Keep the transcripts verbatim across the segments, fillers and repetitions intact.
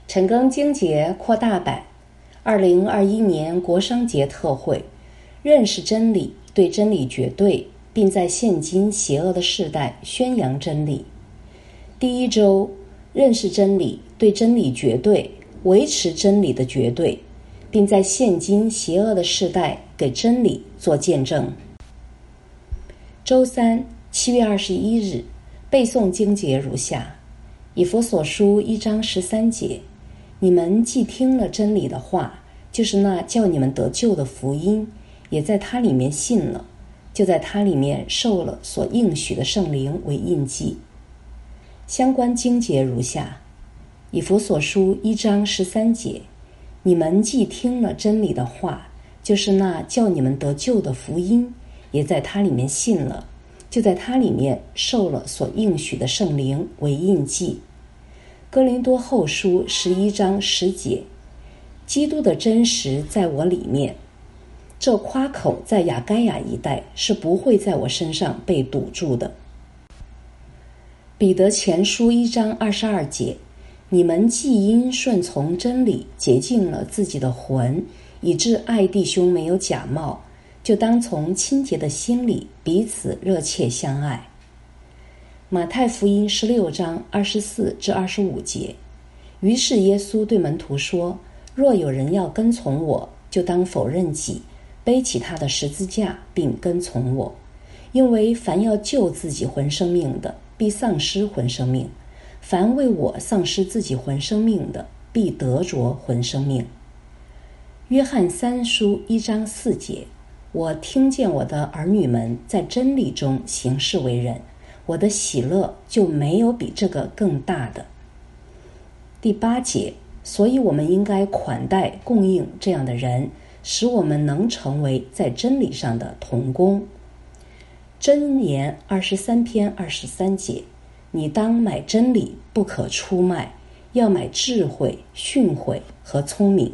陈庚经节扩大版，二零二一年国商节特会，认识真理，对真理绝对，并在现今邪恶的世代宣扬真理。第一周，认识真理，对真理绝对，维持真理的绝对，并在现今邪恶的世代给真理做见证。周三，七月二十一日，背诵经节如下：以弗所书一章十三节，你们既听了真理的话，就是那叫你们得救的福音，也在它里面信了，就在它里面受了所应许的圣灵为印记。相关经节如下：以弗所书一章十三节，你们既听了真理的话，就是那叫你们得救的福音，也在它里面信了，就在它里面受了所应许的圣灵为印记。哥林多后书十一章十节，基督的真实在我里面，这夸口在亚该亚一带是不会在我身上被堵住的。彼得前书一章二十二节，你们既因顺从真理洁净了自己的魂，以致爱弟兄没有假冒，就当从清洁的心里彼此热切相爱。马太福音十六章二十四至二十五节，于是耶稣对门徒说，若有人要跟从我，就当否认己，背起他的十字架，并跟从我。因为凡要救自己魂生命的，必丧失魂生命；凡为我丧失自己魂生命的，必得着魂生命。约翰三书一章四节，我听见我的儿女们在真理中行事为人，我的喜乐就没有比这个更大的。第八节，所以我们应该款待供应这样的人，使我们能成为在真理上的同工。箴言二十三篇二十三节，你当买真理，不可出卖，要买智慧、训诲和聪明。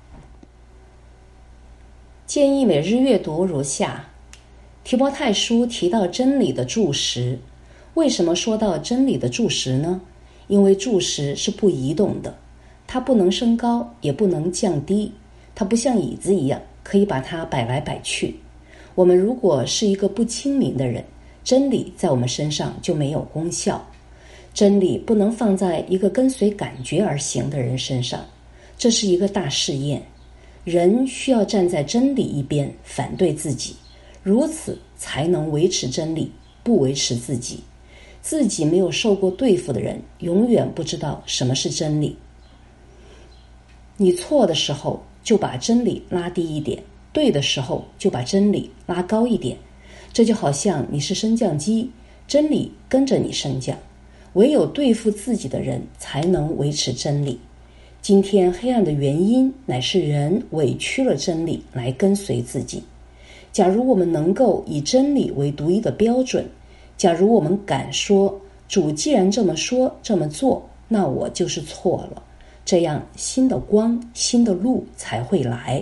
建议每日阅读如下：提摩太书提到真理的柱石，为什么说到真理的柱石呢？因为柱石是不移动的，它不能升高，也不能降低，它不像椅子一样可以把它摆来摆去。我们如果是一个不清明的人，真理在我们身上就没有功效。真理不能放在一个跟随感觉而行的人身上，这是一个大试验。人需要站在真理一边，反对自己，如此才能维持真理，不维持自己。自己没有受过对付的人，永远不知道什么是真理。你错的时候，就把真理拉低一点，对的时候就把真理拉高一点。这就好像你是升降机，真理跟着你升降。唯有对付自己的人，才能维持真理。今天黑暗的原因，乃是人委屈了真理来跟随自己。假如我们能够以真理为独一的标准，假如我们敢说，主既然这么说这么做，那我就是错了，这样新的光、新的路才会来。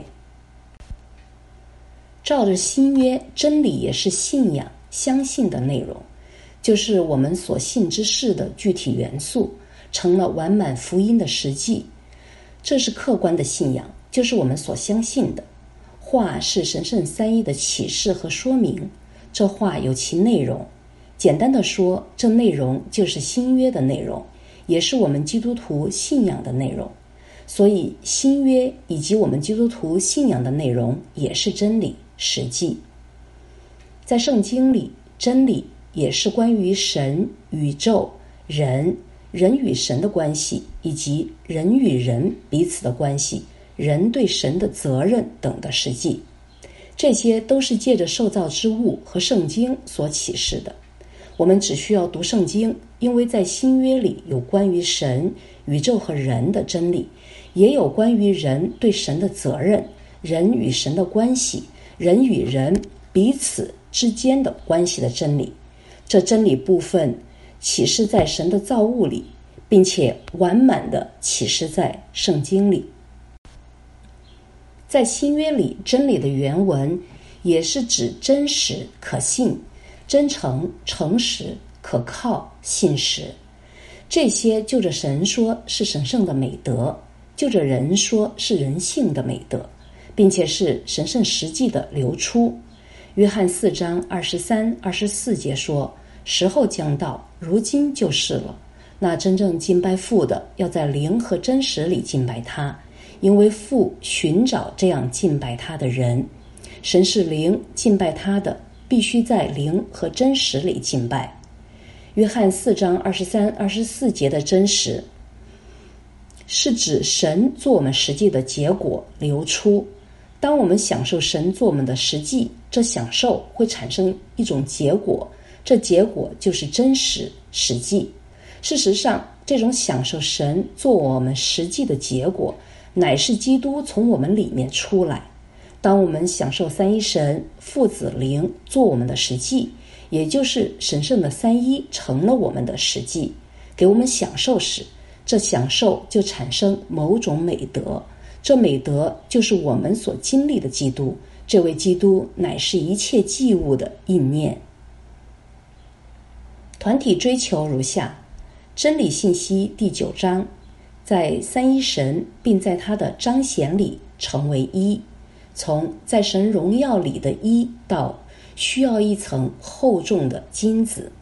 照着新约，真理也是信仰、相信的内容，就是我们所信之事的具体元素，成了完满福音的实际。这是客观的信仰，就是我们所相信的。话是神圣三一的启示和说明，这话有其内容。简单的说，这内容就是新约的内容，也是我们基督徒信仰的内容。所以新约以及我们基督徒信仰的内容也是真理、实际。在圣经里，真理也是关于神、宇宙、人、人与神的关系，以及人与人彼此的关系，人对神的责任等的实际。这些都是借着受造之物和圣经所启示的。我们只需要读圣经，因为在新约里有关于神、宇宙和人的真理，也有关于人对神的责任、人与神的关系、人与人彼此之间的关系的真理。这真理部分启示在神的造物里，并且完满的启示在圣经里。在新约里，真理的原文也是指真实、可信、真诚、诚实、可靠、信实。 这些就着神说是神圣的美德，就着人说是人性的美德，并且是神圣实际的流出。约翰四章二十三、二十四节说：“时候将到，如今就是了。那真正敬拜父的，要在灵和真实里敬拜他，因为父寻找这样敬拜他的人。神是灵，敬拜他的必须在灵和真实里敬拜。”约翰四章二十三、二十四节的真实，是指神做我们实际的结果流出。当我们享受神做我们的实际，这享受会产生一种结果，这结果就是真实实际。事实上，这种享受神做我们实际的结果，乃是基督从我们里面出来。当我们享受三一神父子灵做我们的实际，也就是神圣的三一成了我们的实际，给我们享受时，这享受就产生某种美德，这美德就是我们所经历的基督，这位基督乃是一切祭物的印念。团体追求如下：真理信息第九章，在三一神并在他的彰显里成为一，从在神荣耀里的一到需要一层厚重的金子。